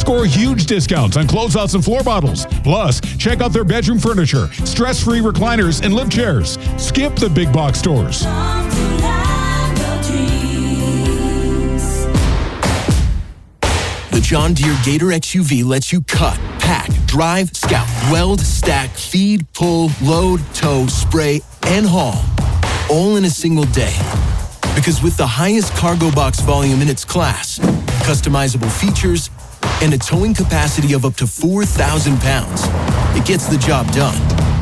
Score huge discounts on closeouts and floor models. Plus, check out their bedroom furniture, stress-free recliners, and lift chairs. Skip the big box stores. The John Deere Gator XUV lets you cut, pack, drive, scout, weld, stack, feed, pull, load, tow, spray, and haul, all in a single day. Because with the highest cargo box volume in its class, customizable features, and a towing capacity of up to 4,000 pounds, it gets the job done.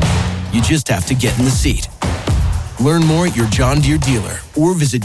You just have to get in the seat. Learn more at your John Deere dealer or visit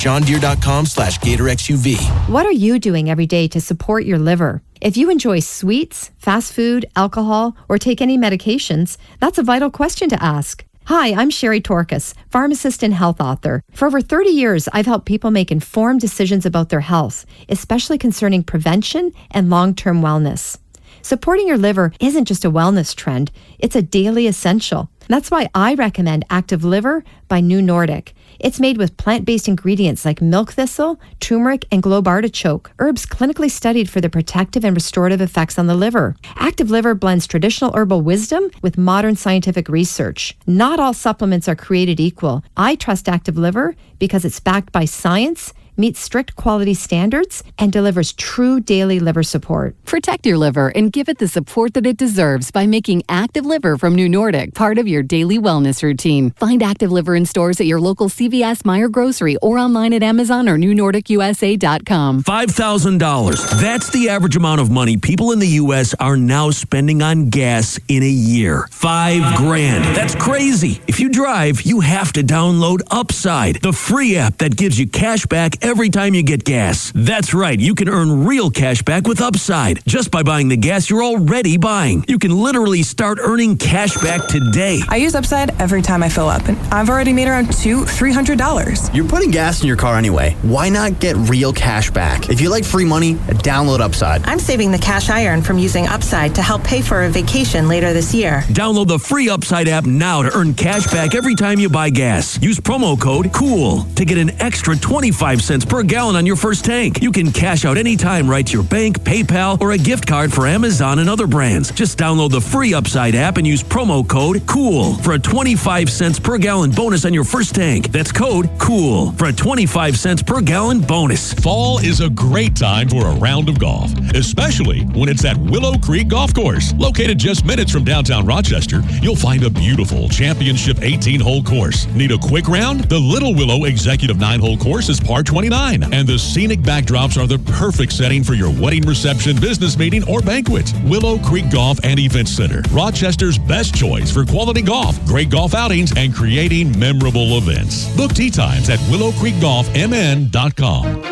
johndeere.com/GatorXUV. What are you doing every day to support your liver? If you enjoy sweets, fast food, alcohol, or take any medications, that's a vital question to ask. Hi, I'm Sherry Torkas, pharmacist and health author. For over 30 years, I've helped people make informed decisions about their health, especially concerning prevention and long-term wellness. Supporting your liver isn't just a wellness trend, it's a daily essential. That's why I recommend Active Liver by New Nordic. It's made with plant-based ingredients like milk thistle, turmeric, and globe artichoke, herbs clinically studied for their protective and restorative effects on the liver. Active Liver blends traditional herbal wisdom with modern scientific research. Not all supplements are created equal. I trust Active Liver because it's backed by science, meets strict quality standards, and delivers true daily liver support. Protect your liver and give it the support that it deserves by making Active Liver from New Nordic part of your daily wellness routine. Find Active Liver in stores at your local CVS, Meijer Grocery, or online at Amazon or NewNordicUSA.com. $5,000. That's the average amount of money people in the U.S. are now spending on gas in a year. $5,000. That's crazy. If you drive, you have to download Upside, the free app that gives you cash back every time you get gas. That's right, you can earn real cash back with Upside just by buying the gas you're already buying. You can literally start earning cash back today. I use Upside every time I fill up, and I've already made around $200-$300. You're putting gas in your car anyway. Why not get real cash back? If you like free money, download Upside. I'm saving the cash I earn from using Upside to help pay for a vacation later this year. Download the free Upside app now to earn cash back every time you buy gas. Use promo code COOL to get an extra 25 cents per gallon on your first tank. You can cash out anytime right to your bank, PayPal, or a gift card for Amazon and other brands. Just download the free Upside app and use promo code COOL for a 25 cents per gallon bonus on your first tank. That's code COOL for a 25 cents per gallon bonus. Fall is a great time for a round of golf, especially when it's at Willow Creek Golf Course. Located just minutes from downtown Rochester, you'll find a beautiful championship 18-hole course. Need a quick round? The Little Willow Executive 9-hole course is par 29, and the scenic backdrops are the perfect setting for your wedding reception, business meeting, or banquet. Willow Creek Golf and Event Center, Rochester's best choice for quality golf, great golf outings, and creating memorable events. Book tee times at willowcreekgolfmn.com.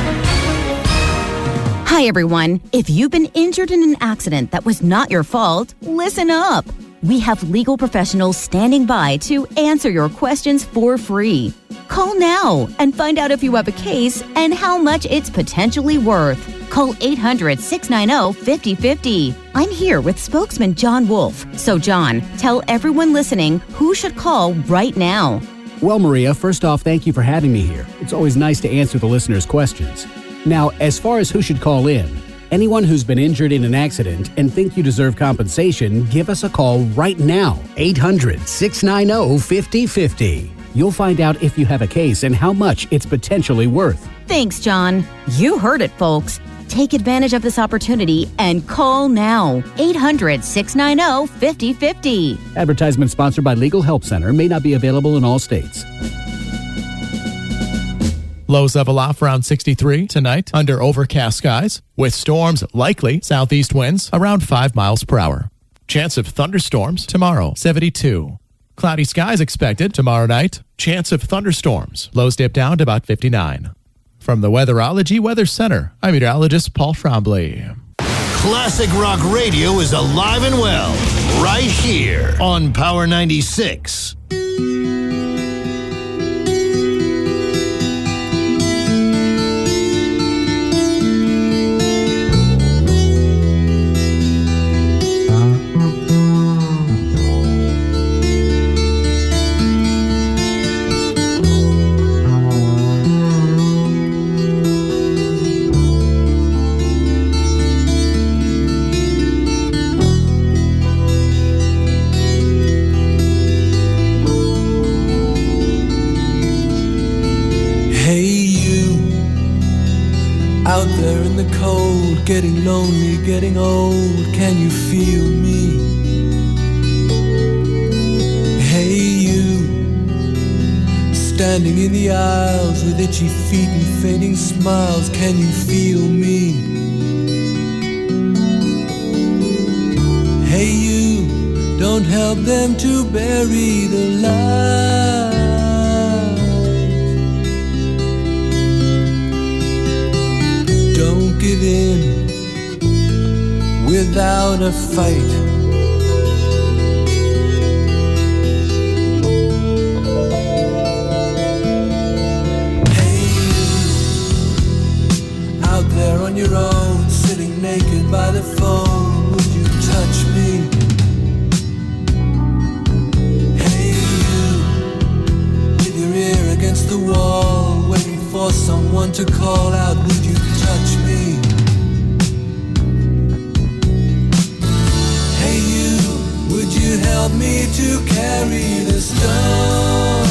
Hi, everyone. If you've been injured in an accident that was not your fault, listen up. We have legal professionals standing by to answer your questions for free. Call now and find out if you have a case and how much it's potentially worth. Call 800-690-5050. I'm here with spokesman John Wolf. So, John, tell everyone listening who should call right now. Well, Maria, first off, thank you for having me here. It's always nice to answer the listeners' questions. Now, as far as who should call in, anyone who's been injured in an accident and think you deserve compensation, give us a call right now. 800-690-5050. You'll find out if you have a case and how much it's potentially worth. Thanks, John. You heard it, folks. Take advantage of this opportunity and call now. 800-690-5050. Advertisement sponsored by Legal Help Center. May not be available in all states. Lows level off around 63 tonight under overcast skies with storms likely, southeast winds around 5 miles per hour. Chance of thunderstorms tomorrow, 72. Cloudy skies expected tomorrow night. Chance of thunderstorms. Lows dip down to about 59. From the Weatherology Weather Center, I'm meteorologist Paul Trombley. Classic rock radio is alive and well right here on Power 96. getting lonely, getting old, can you feel me? Hey you, standing in the aisles with itchy feet and fading smiles, can you feel me? Hey you, don't help them to bury the light. Don't give in without a fight. Hey you, out there on your own, sitting naked by the phone, would you touch me? Hey you, with your ear against the wall, waiting for someone to call out, would you touch me? Hey you, would you help me to carry the stone?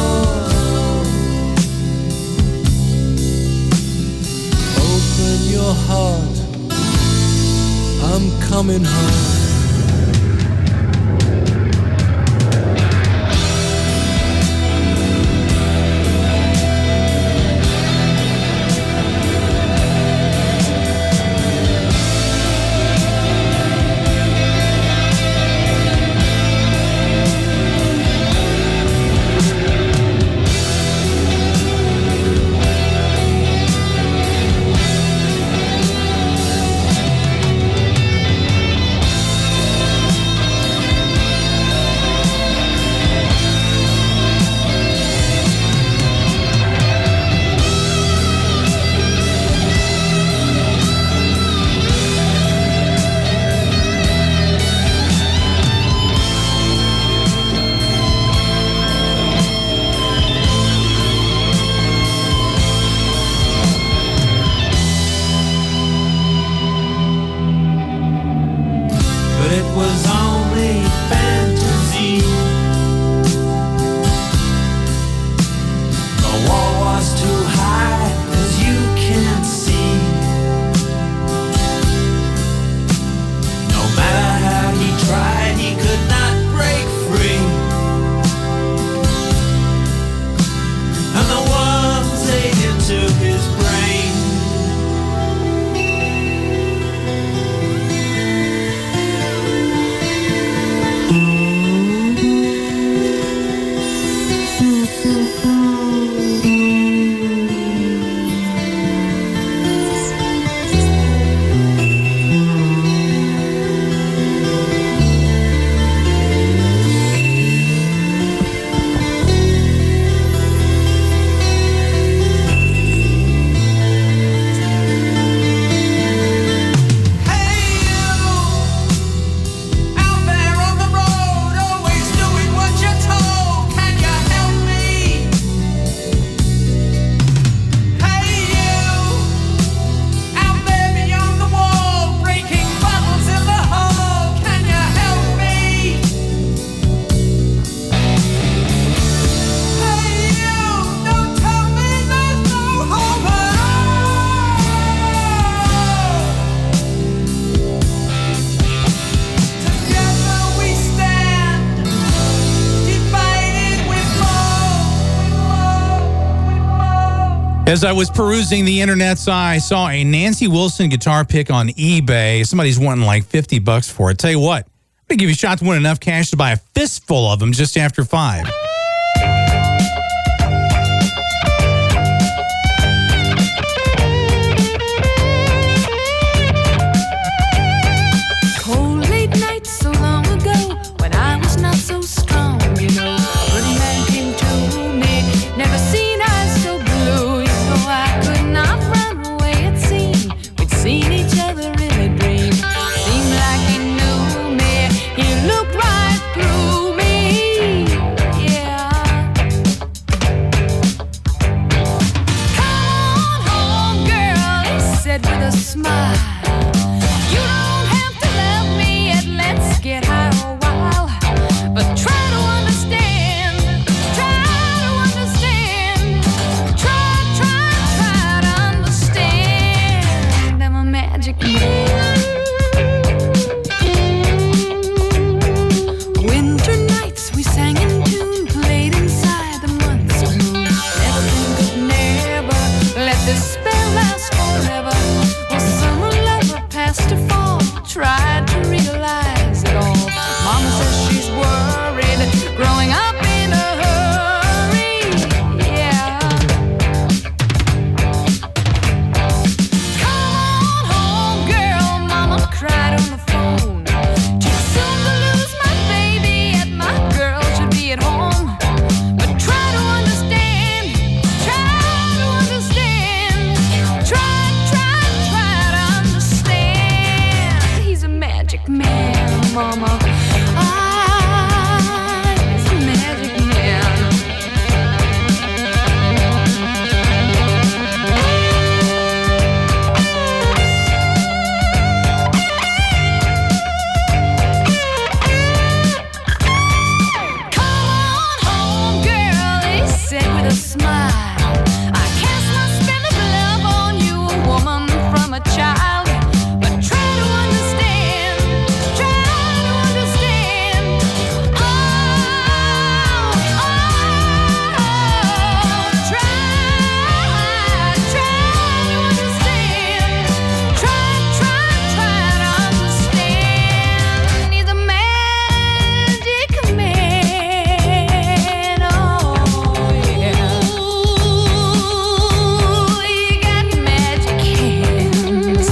Open your heart, I'm coming home. As I was perusing the internet, I saw a Nancy Wilson guitar pick on eBay. Somebody's wanting like $50 for it. Tell you what, I'm going to give you a shot to win enough cash to buy a fistful of them just after 5. Cold late nights so long ago when I was not so strong, you know. Pretty man came to me, never seen eyes so blue. I could not run away, it seemed. We'd seen each other in a dream. Seemed like he knew me. He looked right through me. Yeah. mama. I'm a magic man. Come on home, girl, they said with a smile. I cast my spell of love on you, a woman from a child. But try to understand, try to understand. Oh, try to understand. Try to understand. He's a magic man, oh yeah. Ooh, he got magic hands.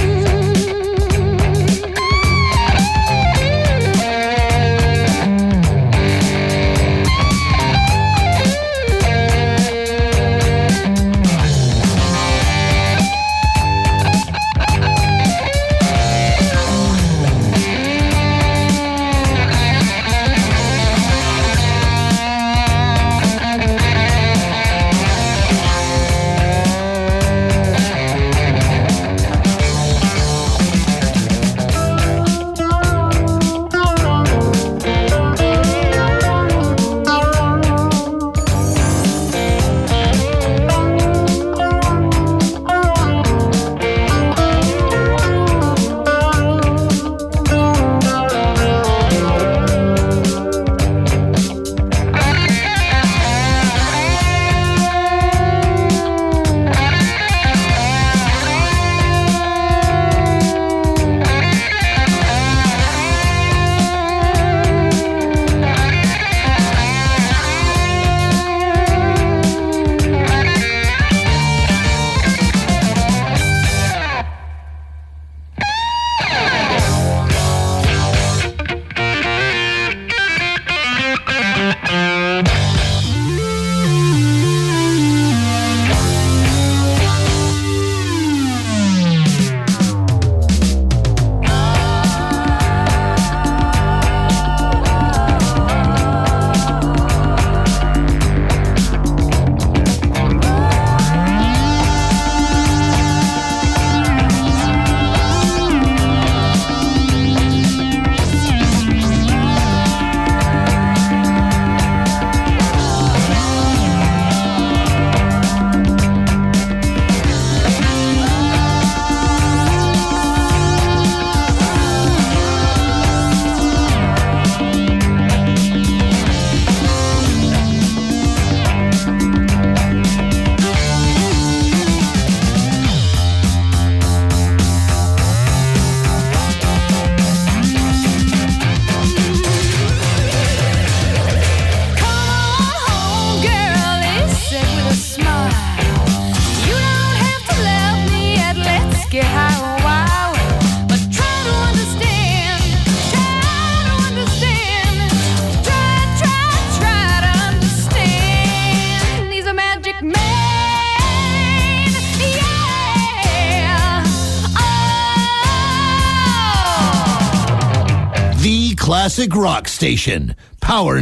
Classic Rock Station, Power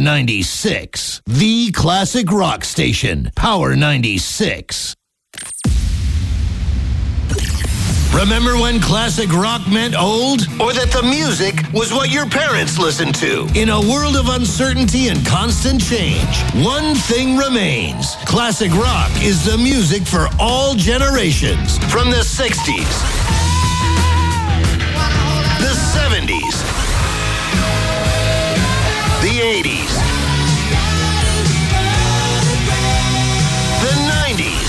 96. The Classic Rock Station, Power 96. Remember when classic rock meant old? Or that the music was what your parents listened to? In a world of uncertainty and constant change, one thing remains. Classic rock is the music for all generations. From the 60s, the 70s, the 80s, the 90s.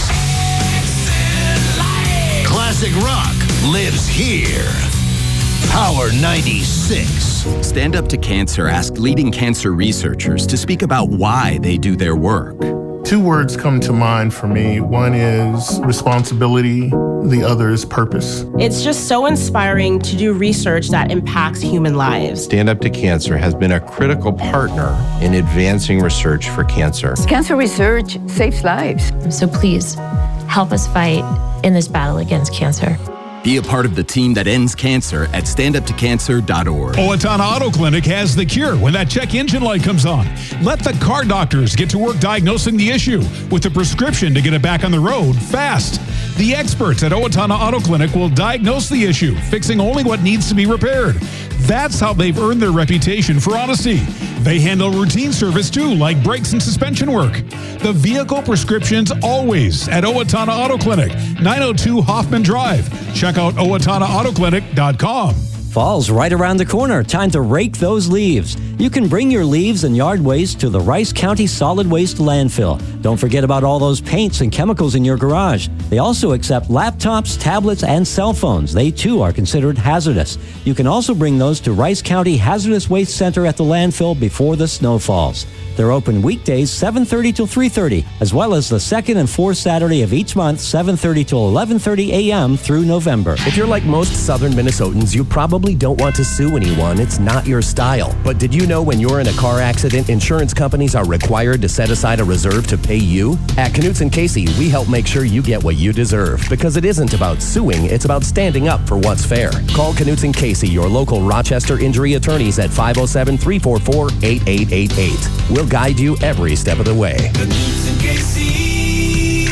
Classic rock lives here. Power 96. Stand Up to Cancer asked leading cancer researchers to speak about why they do their work. Two words come to mind for me. One is responsibility, the other is purpose. It's just so inspiring to do research that impacts human lives. Stand Up to Cancer has been a critical partner in advancing research for cancer. Cancer research saves lives. So please, help us fight in this battle against cancer. Be a part of the team that ends cancer at standuptocancer.org. Owatonna Auto Clinic has the cure when that check engine light comes on. Let the car doctors get to work diagnosing the issue with a prescription to get it back on the road fast. The experts at Owatonna Auto Clinic will diagnose the issue, fixing only what needs to be repaired. That's how they've earned their reputation for honesty. They handle routine service too, like brakes and suspension work. The vehicle prescriptions always at Owatonna Auto Clinic, 902 Hoffman Drive. Check out OwatonnaAutoClinic.com. Fall's right around the corner. Time to rake those leaves. You can bring your leaves and yard waste to the Rice County Solid Waste Landfill. Don't forget about all those paints and chemicals in your garage. They also accept laptops, tablets, and cell phones. They too are considered hazardous. You can also bring those to Rice County Hazardous Waste Center at the landfill before the snow falls. They're open weekdays 7:30 till 3:30, as well as the second and fourth Saturday of each month, 7:30 till 11:30 a.m. through November. If you're like most southern Minnesotans, you probably don't want to sue anyone. It's not your style. But did you know when you're in a car accident, insurance companies are required to set aside a reserve to pay you? At Knutson Casey, we help make sure you get what you deserve, because it isn't about suing, it's about standing up for what's fair. Call Knutson Casey, your local Rochester injury attorneys at 507-344-8888. We'll guide you every step of the way. Knutson Casey,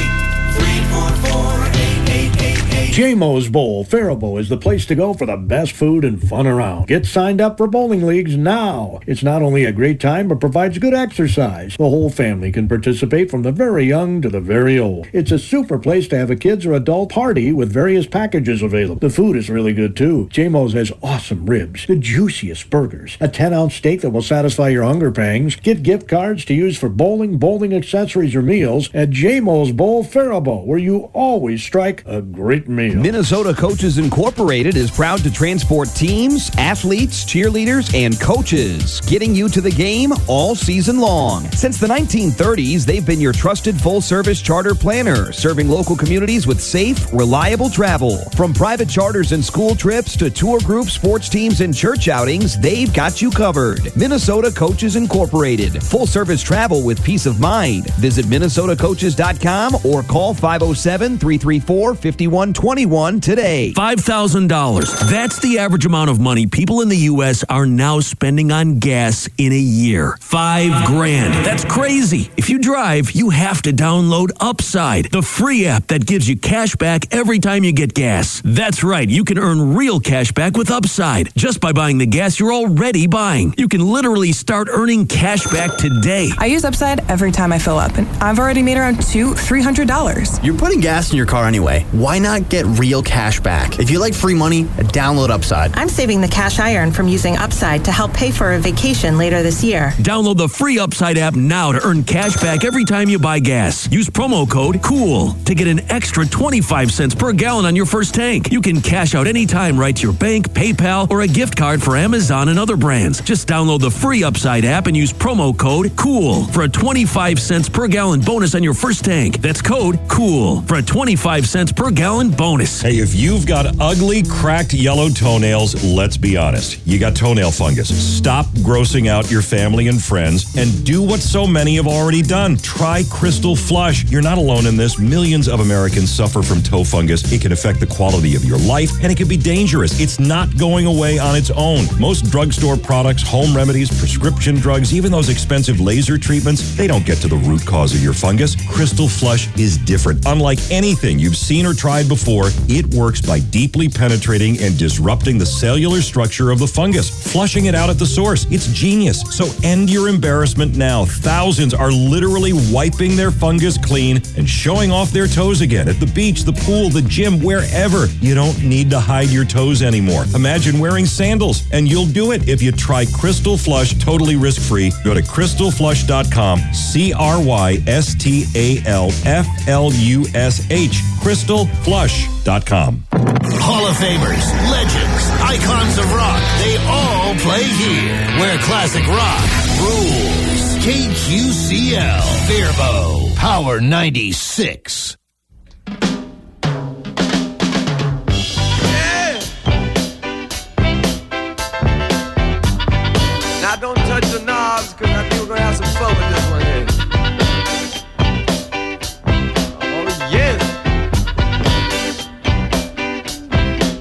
344-8888. JMO's Bowl, Faribault is the place to go for the best food and fun around. Get signed up for bowling leagues now. It's not only a great time, but provides good exercise. The whole family can participate from the very young to the very old. It's a super place to have a kids or adult party with various packages available. The food is really good too. JMO's has awesome ribs, the juiciest burgers, a 10-ounce steak that will satisfy your hunger pangs. Get gift cards to use for bowling accessories, or meals at JMO's Bowl, Faribault, where you always strike a great meal. Minnesota Coaches Incorporated is proud to transport teams, athletes, cheerleaders, and coaches, getting you to the game all season long. Since the 1930s, they've been your trusted full-service charter planner, serving local communities with safe, reliable travel. From private charters and school trips to tour groups, sports teams, and church outings, they've got you covered. Minnesota Coaches Incorporated. Full-service travel with peace of mind. Visit MinnesotaCoaches.com or call 507-334-5121 today. $5,000. That's the average amount of money people in the U.S. are now spending on gas in a year. $5,000. That's crazy. If you drive, you have to download Upside, the free app that gives you cash back every time you get gas. That's right. You can earn real cash back with Upside just by buying the gas you're already buying. You can literally start earning cash back today. I use Upside every time I fill up, and I've already made around $200-$300. You're putting gas in your car anyway. Why not get real cash back? If you like free money, download Upside. I'm saving the cash I earn from using Upside to help pay for a vacation later this year. Download the free Upside app now to earn cash back every time you buy gas. Use promo code COOL to get an extra 25 cents per gallon on your first tank. You can cash out anytime right to your bank, PayPal, or a gift card for Amazon and other brands. Just download the free Upside app and use promo code COOL for a 25 cents per gallon bonus on your first tank. That's code COOL for a 25 cents per gallon bonus. Hey, if you've got ugly, cracked yellow toenails, let's be honest. You got toenail fungus. Stop grossing out your family and friends and do what so many have already done. Try Crystal Flush. You're not alone in this. Millions of Americans suffer from toe fungus. It can affect the quality of your life, and it can be dangerous. It's not going away on its own. Most drugstore products, home remedies, prescription drugs, even those expensive laser treatments, they don't get to the root cause of your fungus. Crystal Flush is different. Unlike anything you've seen or tried before, it works by deeply penetrating and disrupting the cellular structure of the fungus, flushing it out at the source. It's genius. So end your embarrassment now. Thousands are literally wiping their fungus clean and showing off their toes again at the beach, the pool, the gym, wherever. You don't need to hide your toes anymore. Imagine wearing sandals, and you'll do it if you try Crystal Flush totally risk-free. Go to crystalflush.com, CRYSTALFLUSH, crystalflush.com. Hall of Famers, legends, icons of rock, they all play here, where classic rock rules. KQCL, Faribault, Power 96. Now don't touch the knobs, because I think we're going to have some fun with this one here. Oh, yeah.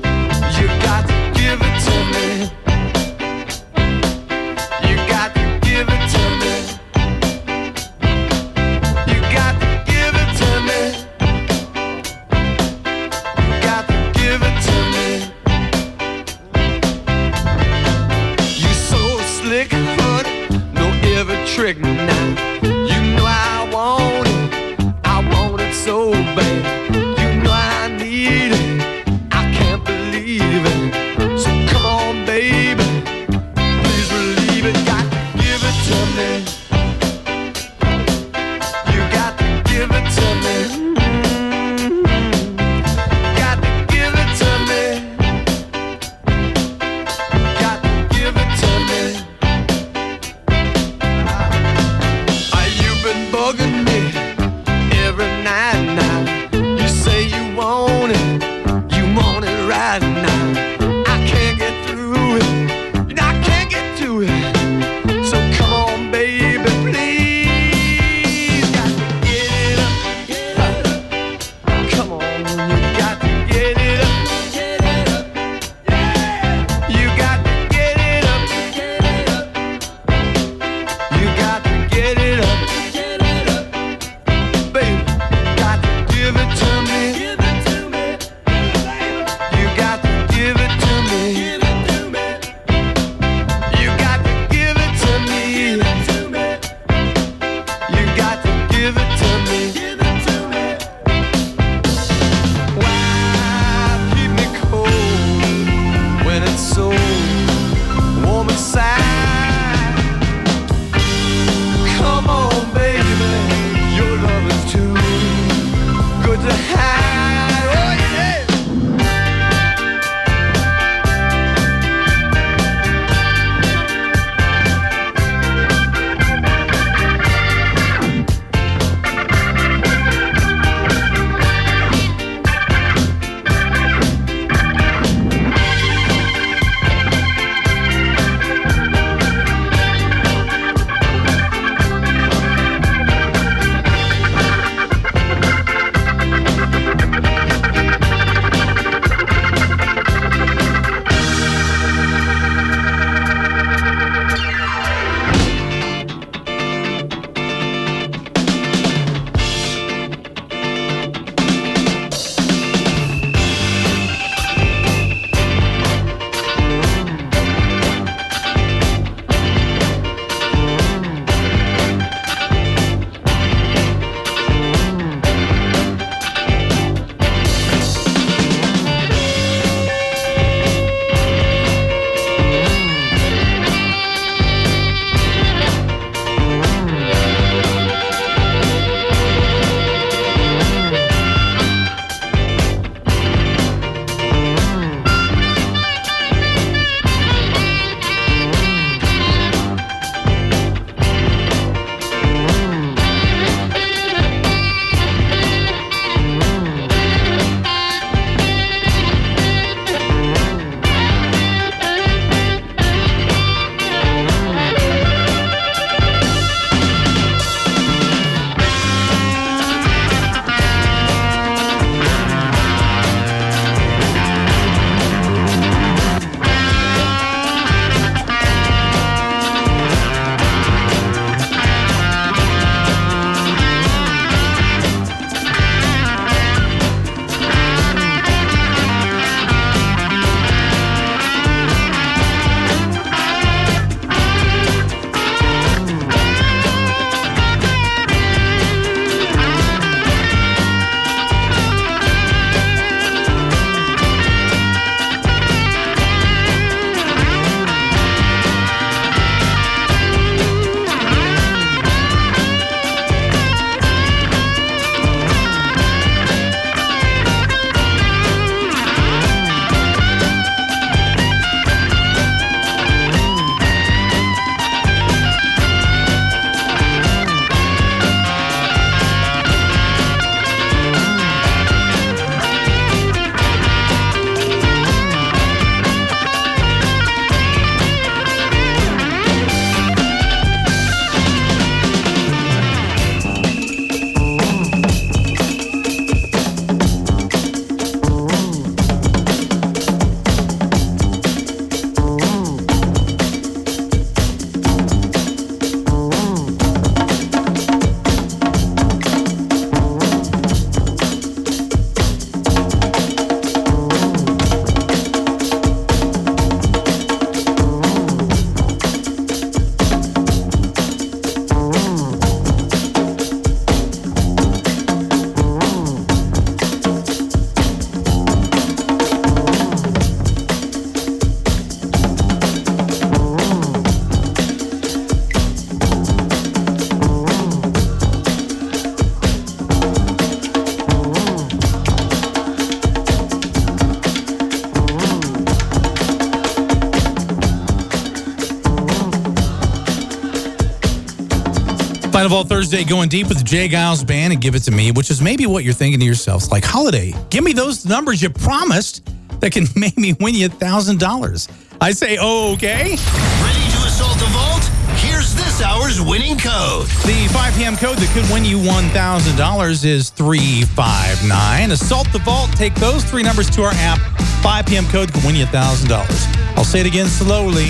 Line of All Thursday going deep with the Jay Giles Band and Give It To Me, which is maybe what you're thinking to yourself. It's like, Holiday, give me those numbers you promised that can make me win you $1,000. I say, okay. Ready to assault the vault? Here's this hour's winning code. The 5 p.m. code that could win you $1,000 is 359. Assault the vault. Take those 3 numbers to our app. 5 p.m. code could win you $1,000. I'll say it again slowly.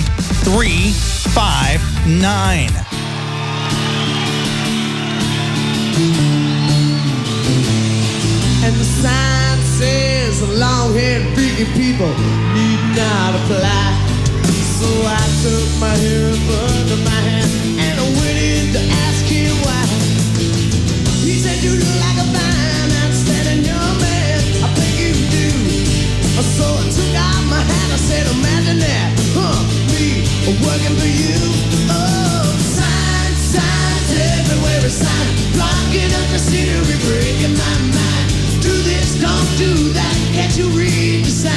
359. And the sign says long-haired freaky people need not apply. So I took my hair up under my hand and I went in to ask him why. He said, you look like a fine, outstanding young man. I think you do. So I took out my hat, I said, imagine that, me working for you. Oh, signs everywhere, a sign blocking up the scenery, breaking my mind. Do this, don't do that, can't you read the sign?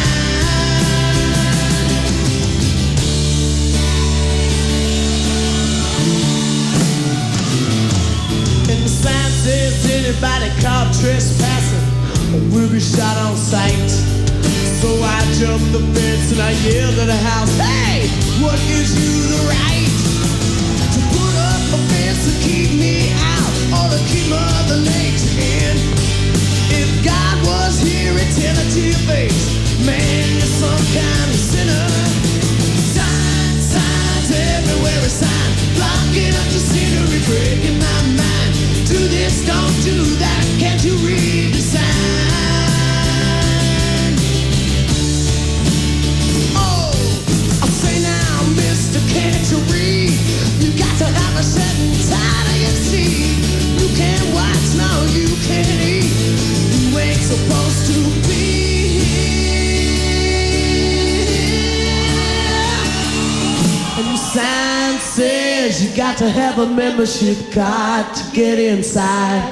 And the sign says anybody caught trespassing will be shot on sight. So I jumped the fence and I yelled at the house, hey, what gives you the right to put up a fence to keep me out or to keep other legs in? If God was here, he'd tell it to your face, man, you're some kind of sinner. Signs everywhere, a sign blocking up the scenery, breaking my mind. Do this, don't do that, can't you read the sign? Oh, I say now, mister, can't you read? You got to have a certain time to see. You can't watch, no, you can't eat. You ain't supposed to be here. And the sign says you got to have a membership card to get inside.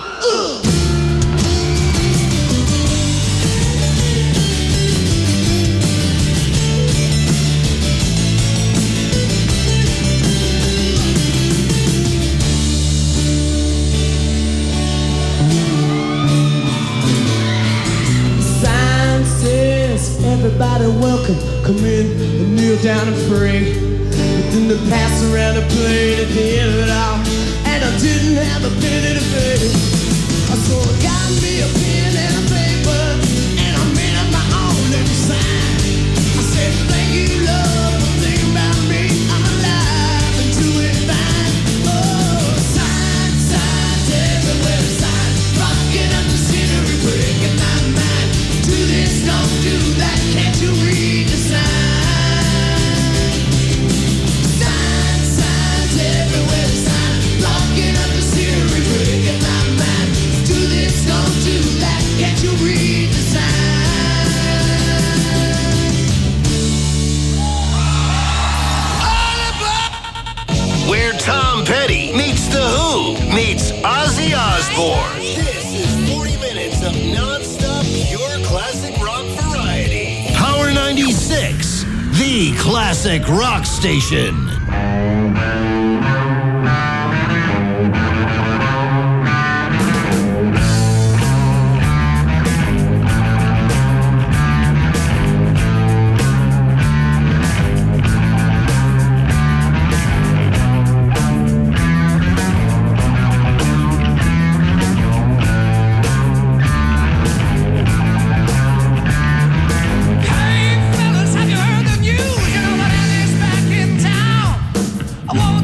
Sign says everybody welcome, come in and kneel down and pray. But then they pass around a plate at the end of it all, and I didn't have a penny to pay. So I got me a pen and a paper, and I made up my own little sign. I said, thank you, Lord, for thinking about me. I'm alive and doing fine. Oh, signs everywhere, signs rocking up the scenery, breaking my mind. Do this, don't do that, can't you read the sign? Signs everywhere, signs blocking up the scenery, breaking my mind. Do this, don't do that, can't you read the sign? Where Tom Petty meets The Who meets Ozzy Osbourne. This is 40 minutes of non-stop pure classic rock variety. Power 96, the classic rock station. Hey fellas, have you heard the news? You know that Annie's back in town.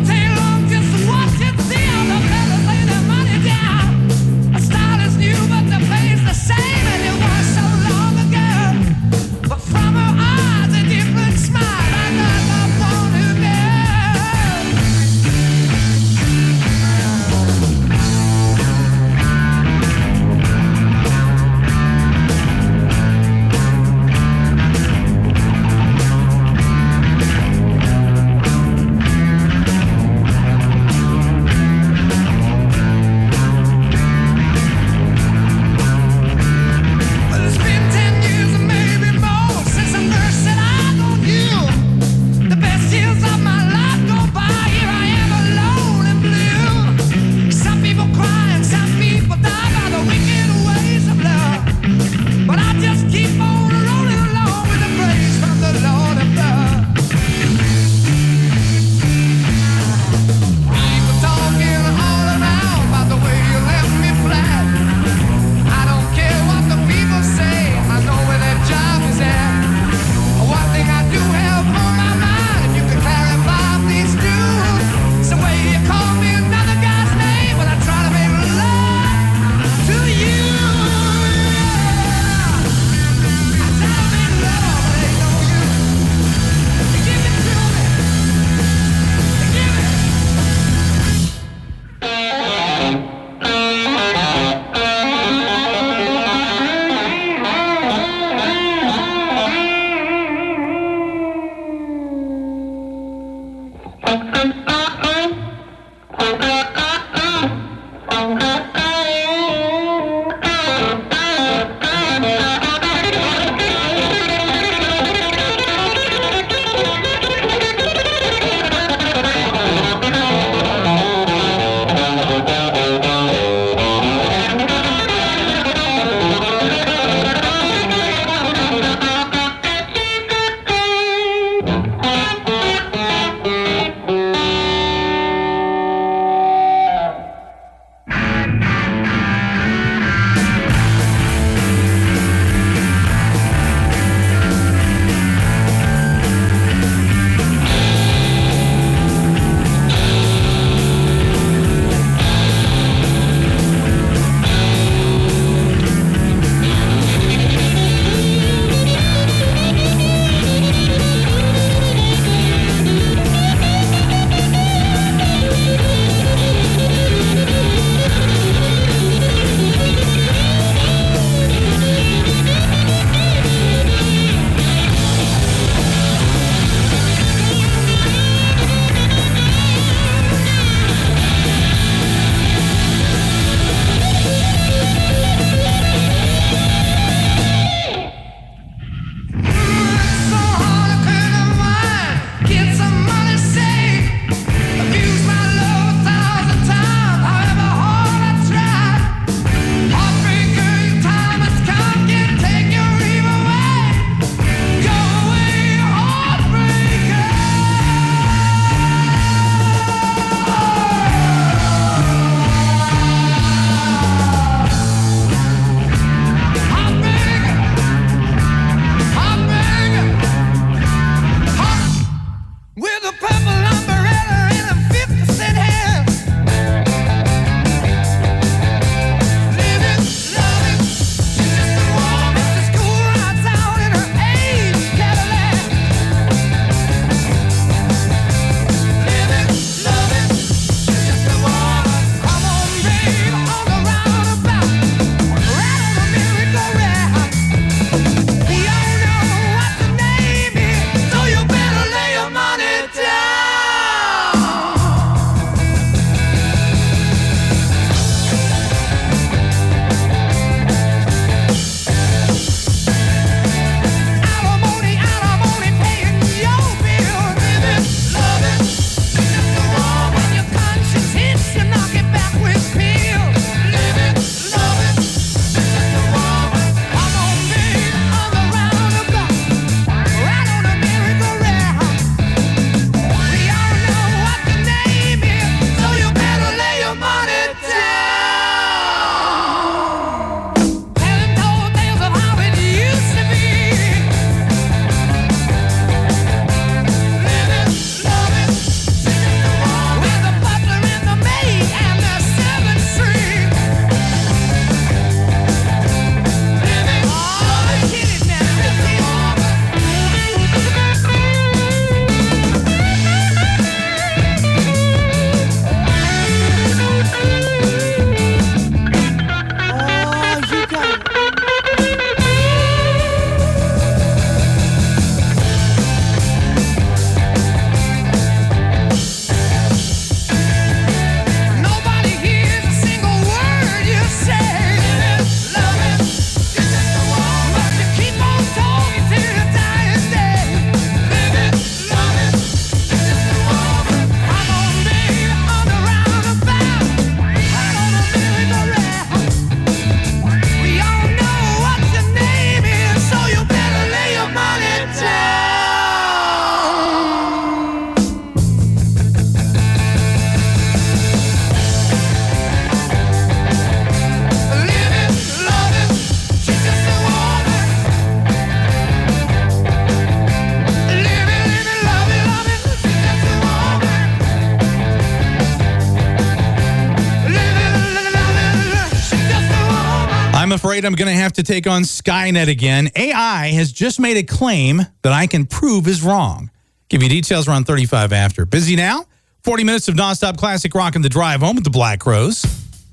afraid I'm going to have to take on Skynet again. AI has just made a claim that I can prove is wrong. Give you details around 35 after. Busy now? 40 minutes of nonstop classic rock in the drive home with the Black Crowes.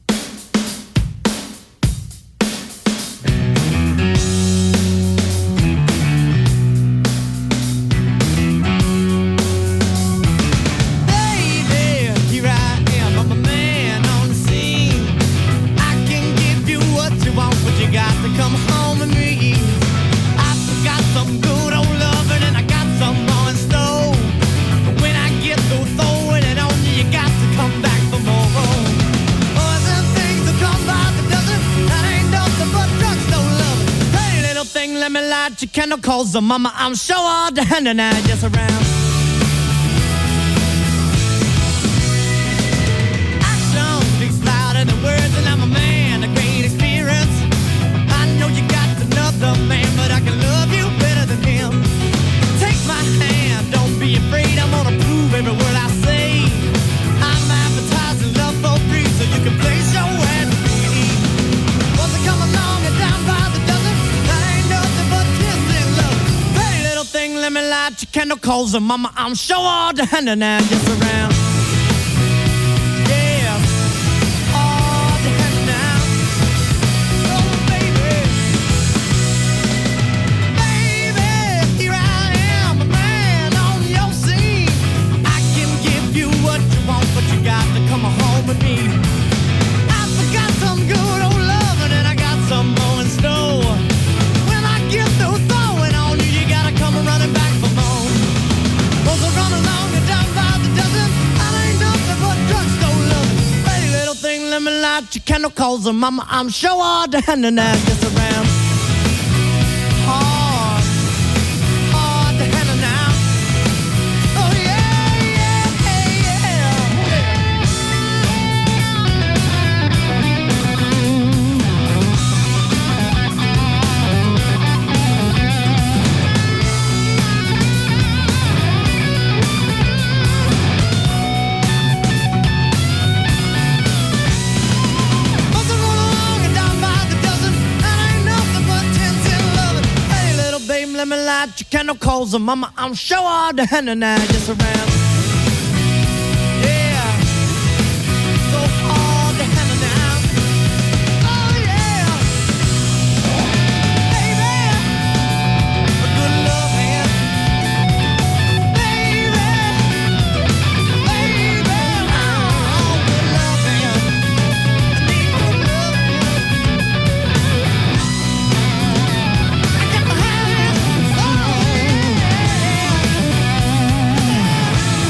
Let me light your candle, calls the mama. I'm sure all the hand and I just around. Action speaks louder than words, and I'm a man, a great experience. I know you got another man, but I can love you better than him. Take my hand, don't be afraid. I'm gonna prove every word I say. I'm advertising love for free, so you can place your ad to me. Once I come along and down by the dozen, let me light your candle, calls and mama, I'm sure all the hand and I just around. Yeah, all the hand now. Oh, baby. Baby, here I am, a man on your scene. I can give you what you want, but you got to come home with me. I forgot some good old loving, and I got some more in store. When I get through throwing on you, you gotta come running back for more. Won't I run along and down by the dozen? I ain't nothing but drugstore love. Pretty little thing, let me light your candle, calls her mama. I'm sure all the hand and I just around. Hard, hard to handle now. Oh yeah, yeah, yeah. Let me light your candle, calls her mama. I'm sure all the hand and I just around. Yeah, so hard to handle now. Oh yeah, baby, a good love man. Baby, oh, good love man. I need good love man.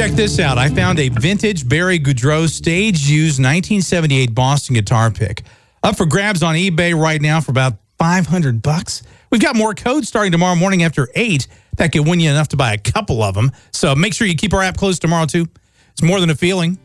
Check this out. I found a vintage Barry Goudreau stage-used 1978 Boston guitar pick. Up for grabs on eBay right now for about $500. We've got more codes starting tomorrow morning after 8 that could win you enough to buy a couple of them. So make sure you keep our app closed tomorrow, too. It's more than a feeling.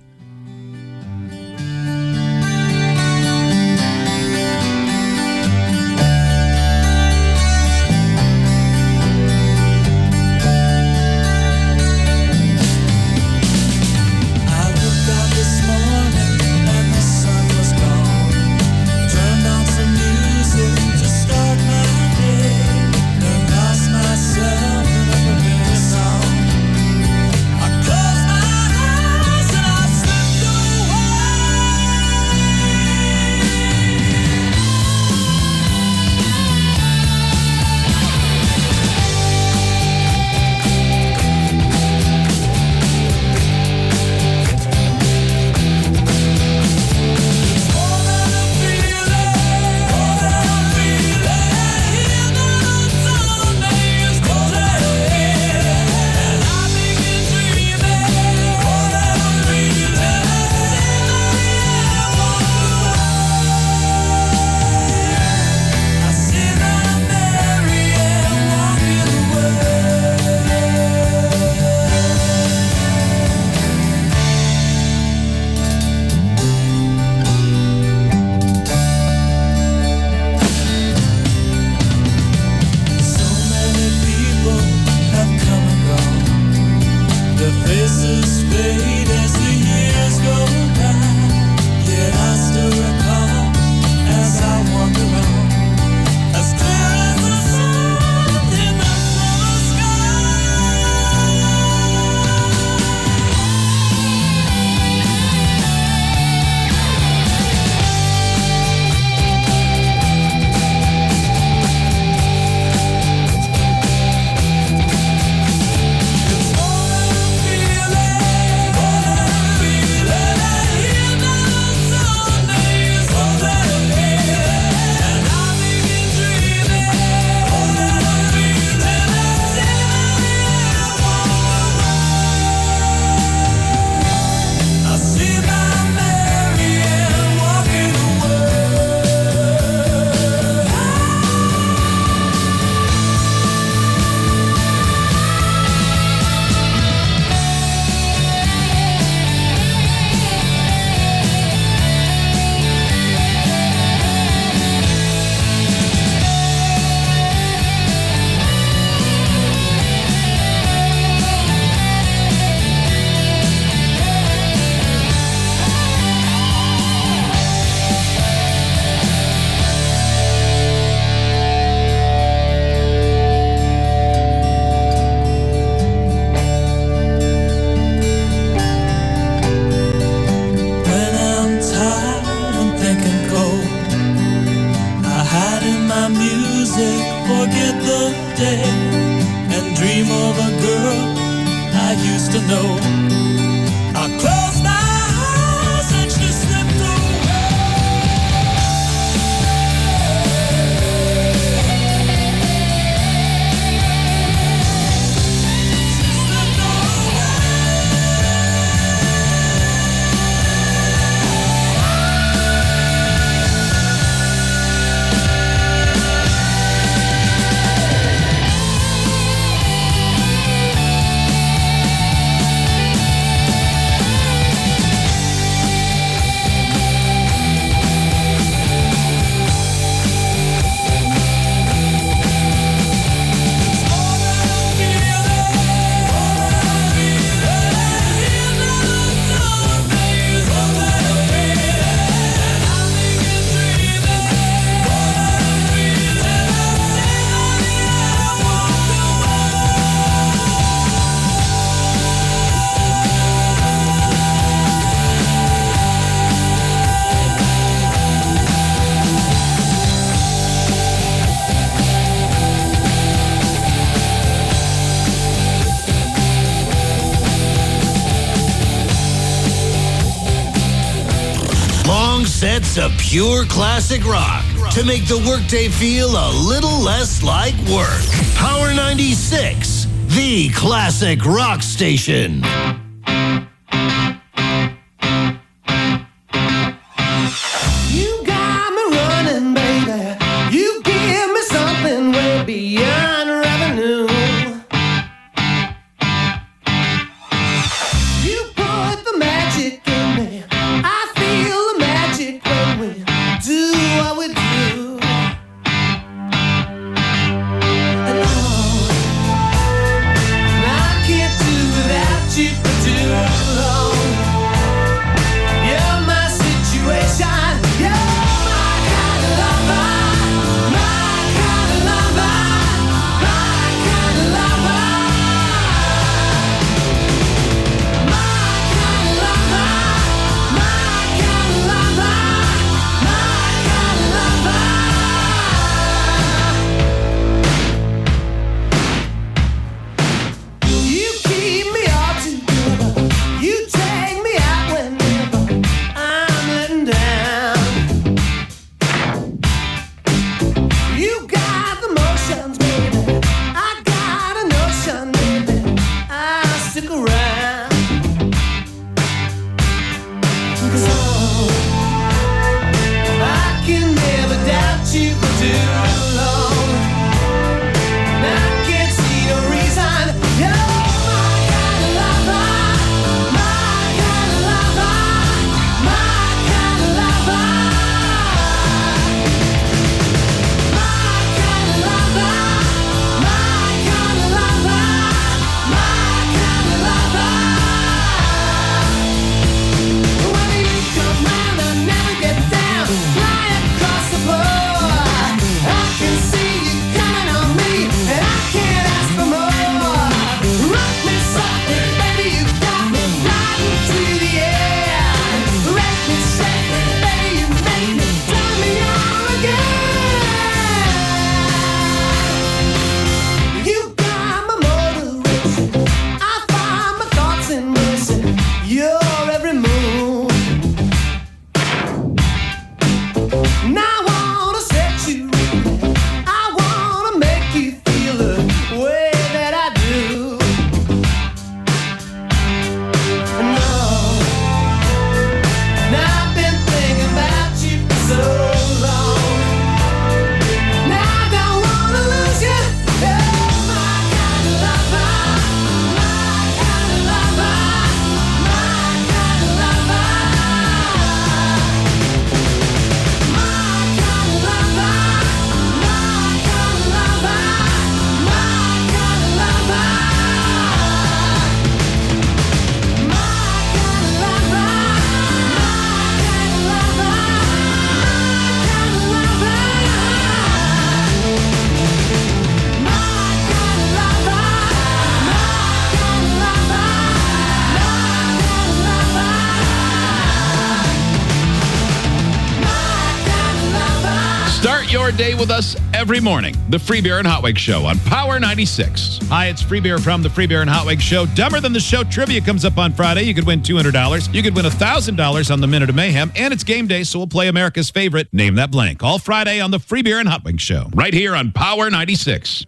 Sets of pure classic rock to make the workday feel a little less like work. Power 96, the classic rock station. your day with us every morning. The Free Beer and Hot Wings Show on Power 96. Hi, it's Free Beer from the Free Beer and Hot Wings Show. Dumber Than the Show trivia comes up on Friday. You could win $200. You could win $1,000 on the Minute of Mayhem. And it's game day, so we'll play America's favorite, Name That Blank. All Friday on the Free Beer and Hot Wings Show. Right here on Power 96.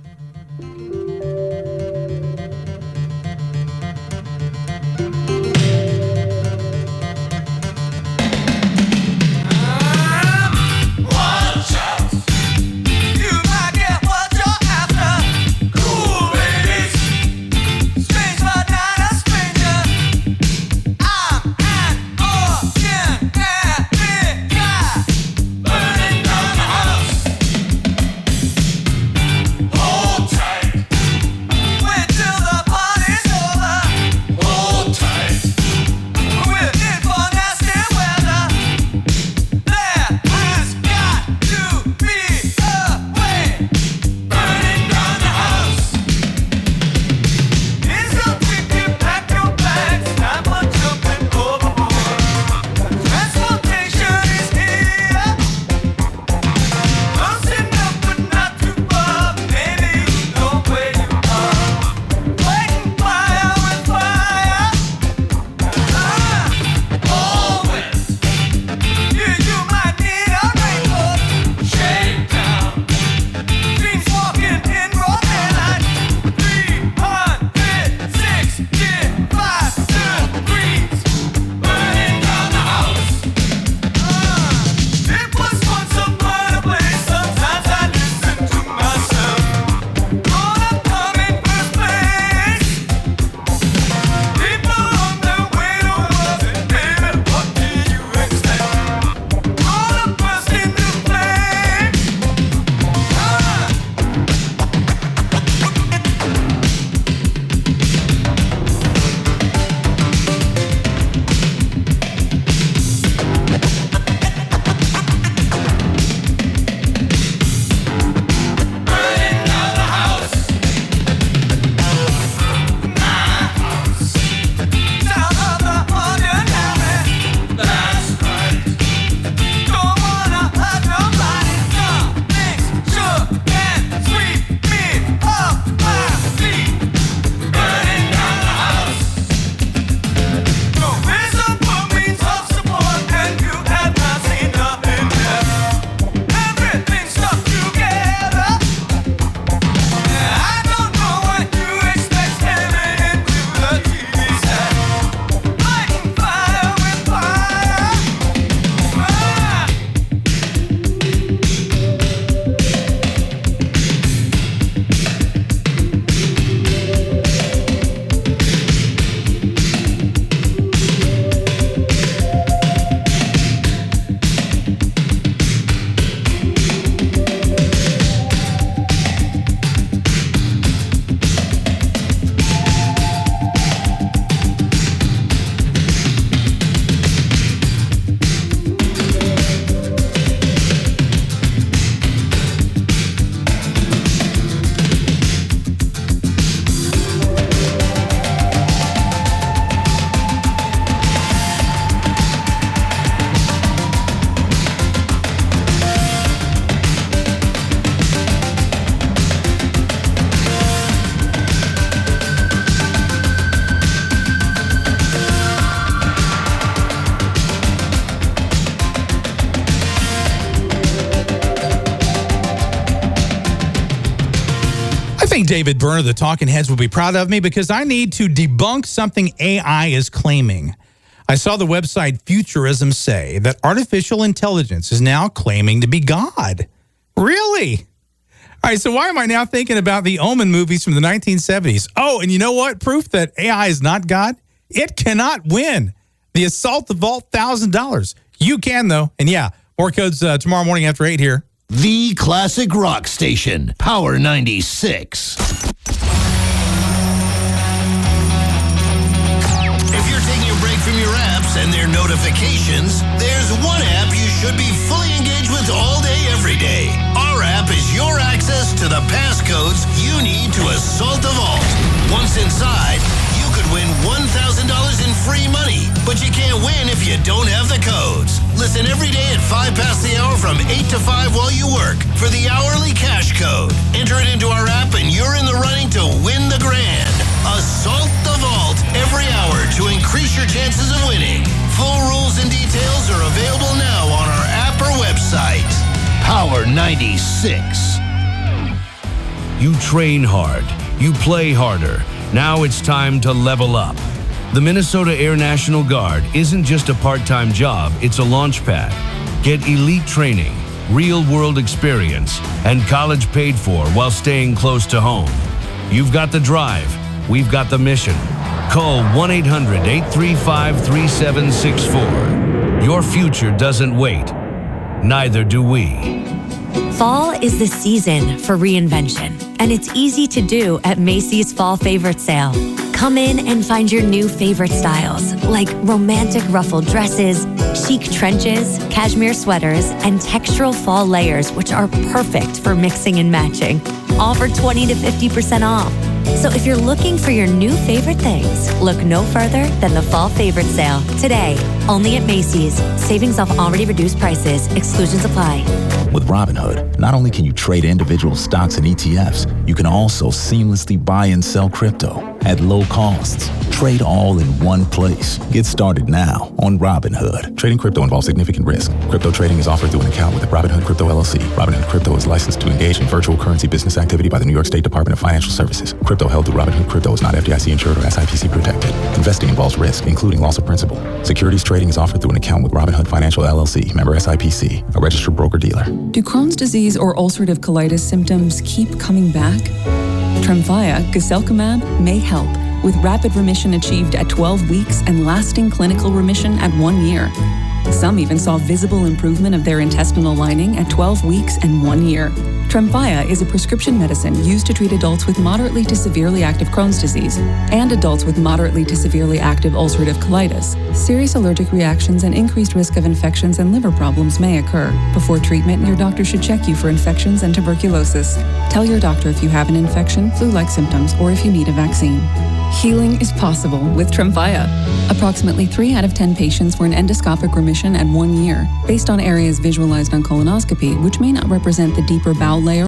David Byrne of the Talking Heads will be proud of me because I need to debunk something AI is claiming. I saw the website Futurism say that artificial intelligence is now claiming to be God. Really? All right, so why am I now thinking about the Omen movies from the 1970s? Oh, and you know what? Proof that AI is not God? It cannot win the Assault the Vault $1,000. You can, though. And yeah, more codes tomorrow morning after 8 here. The Classic Rock Station, Power 96. If you're taking a break from your apps and their notifications, there's one app you should be fully engaged with all day, every day. Our app is your access to the passcodes you need to assault the vault. Once inside, you could win $1,000 in free money, but you can't win if you don't have the codes. Listen Listen every day at 5 past the hour from 8 to 5 while you work for the hourly cash code. Enter it into our app and you're in the running to win the grand. Assault the vault every hour to increase your chances of winning. Full rules and details are available now on our app or website. Power 96. You train hard. You play harder. Now it's time to level up. The Minnesota Air National Guard isn't just a part-time job, it's a launch pad. Get elite training, real-world experience, and college paid for while staying close to home. You've got the drive. We've got the mission. Call 1-800-835-3764. Your future doesn't wait. Neither do we. Fall is the season for reinvention, and it's easy to do at Macy's Fall Favorite Sale. Come in and find your new favorite styles, like romantic ruffled dresses, chic trenches, cashmere sweaters, and textural fall layers, which are perfect for mixing and matching. All for 20 to 50% off. So if you're looking for your new favorite things, look no further than the Fall Favorite Sale. Today, only at Macy's. Savings off already reduced prices. Exclusions apply. With Robinhood, not only can you trade individual stocks and ETFs, you can also seamlessly buy and sell crypto at low costs. Trade all in one place. Get started now on Robinhood. Trading crypto involves significant risk. Crypto trading is offered through an account with Robinhood Crypto LLC. Robinhood Crypto is licensed to engage in virtual currency business activity by the New York State Department of Financial Services. Crypto held through Robinhood Crypto is not FDIC insured or SIPC protected. Investing involves risk, including loss of principal. Securities trading is offered through an account with Robinhood Financial LLC, member SIPC, a registered broker-dealer. Do Crohn's disease or ulcerative colitis symptoms keep coming back? Tremfya, guselkumab, may help, with rapid remission achieved at 12 weeks and lasting clinical remission at 1 year. Some even saw visible improvement of their intestinal lining at 12 weeks and 1 year. Tremfya is a prescription medicine used to treat adults with moderately to severely active Crohn's disease and adults with moderately to severely active ulcerative colitis. Serious allergic reactions and increased risk of infections and liver problems may occur. Before treatment, your doctor should check you for infections and tuberculosis. Tell your doctor if you have an infection, flu-like symptoms, or if you need a vaccine. Healing is possible with Tremfya. Approximately 3 out of 10 patients were in endoscopic remission at 1 year, based on areas visualized on colonoscopy, which may not represent the deeper bowel layer